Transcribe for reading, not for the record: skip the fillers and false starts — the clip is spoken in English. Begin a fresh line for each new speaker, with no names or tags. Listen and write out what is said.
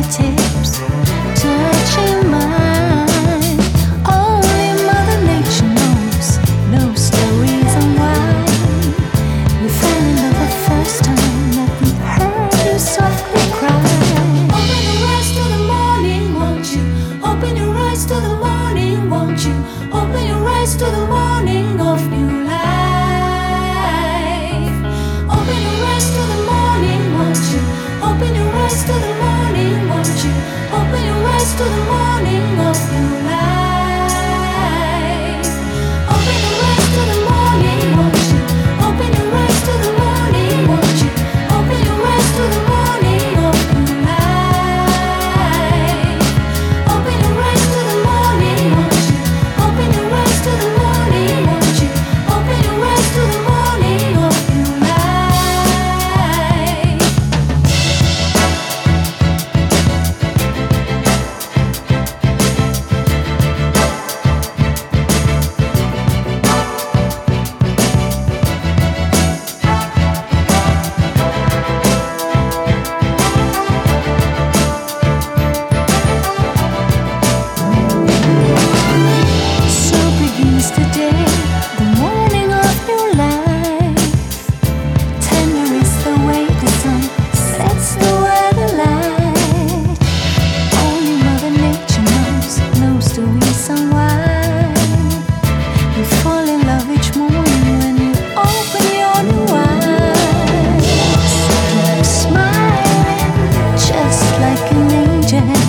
fingertips touching mine. Only Mother Nature knows the reason why we fell in love the first time that we heard you softly cry. Open your eyes to the morning, won't you? Open your eyes to the morning, won't you? Open your eyes to the morning of new life. Open your eyes to the morning, won't you? Open your eyes to the morning, won't you? Open your eyes to the morning of new life. Open your eyes to the morning, won't you? Open your eyes to the morning, won't you? Open your eyes to the morning of new life. Open your eyes to the morning, won't you? Open your eyes to the morning, won't you? Open your eyes to the morning of new life. So begins the day, the morning of new life. Tender is the way the sun sets the weather light. Only Mother Nature knows the reason why we fall in love each morning when you open your new eyes. Keep smiling, just like an angel.